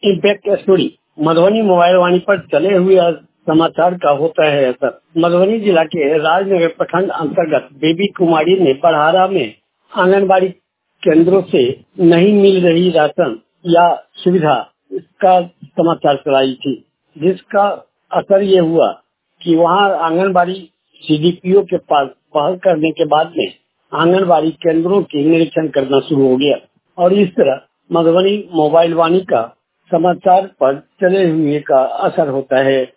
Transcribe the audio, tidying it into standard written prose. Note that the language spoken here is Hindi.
Impact story. Madhubani mobile Vaani पर चले हुए समाचार का होता है असर। मधुबनी जिला के राजनगर प्रखंड अंतर्गत बेबी कुमारी ने पढ़ारा में आंगनबाड़ी केंद्रों से नहीं मिल रही राशन या सुविधा इसका समाचार चलाई थी, जिसका असर ये हुआ कि वहाँ आंगनबाड़ी सीडीपीओ के पास पहल करने के बाद में आंगनबाड़ी केंद्रों की निरीक्षण करना शुरू हो गया और इस तरह मधुबनी मोबाइल वाणी का समाचार पर चले हुए का असर होता है।